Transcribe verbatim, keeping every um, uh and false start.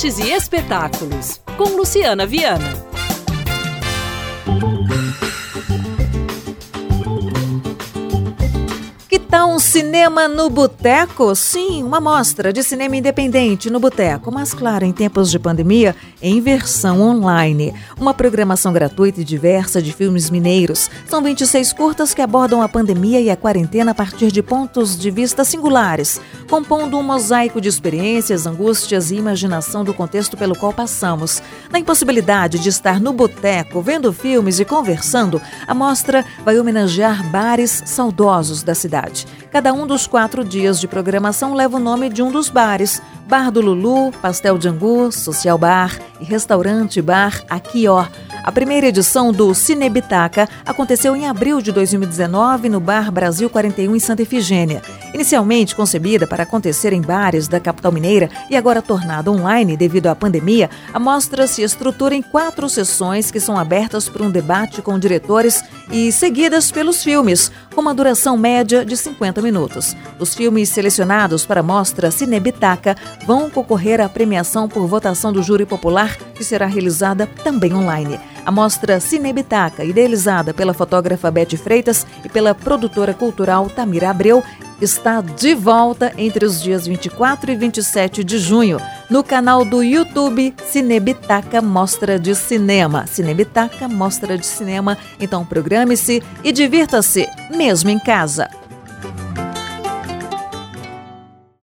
artes e espetáculos, com Luciana Viana. Que tal um cinema no boteco? Sim, uma mostra de cinema independente no boteco, mas claro, em tempos de pandemia, em versão online. Uma programação gratuita e diversa de filmes mineiros. São vinte e seis curtas que abordam a pandemia e a quarentena a partir de pontos de vista singulares, compondo um mosaico de experiências, angústias e imaginação do contexto pelo qual passamos. Na impossibilidade de estar no boteco, vendo filmes e conversando, a mostra vai homenagear bares saudosos da cidade. Cada um dos quatro dias de programação leva o nome de um dos bares. Bar do Lulu, Pastel de Angu, Social Bar e Restaurante Bar Aqui Ó. A primeira edição do Cinebitaca aconteceu em abril de dois mil e dezenove no Bar Brasil quarenta e um em Santa Efigênia. Inicialmente concebida para acontecer em bares da capital mineira e agora tornada online devido à pandemia, a mostra se estrutura em quatro sessões que são abertas por um debate com diretores e seguidas pelos filmes, com uma duração média de cinquenta minutos. Os filmes selecionados para a mostra Cinebitaca vão concorrer à premiação por votação do júri popular, que será realizada também online. A mostra Cinebitaca, idealizada pela fotógrafa Bete Freitas e pela produtora cultural Tamira Abreu, está de volta entre os dias vinte e quatro e vinte e sete de junho, no canal do YouTube Cinebitaca Mostra de Cinema. Cinebitaca Mostra de Cinema. Então programe-se e divirta-se, mesmo em casa.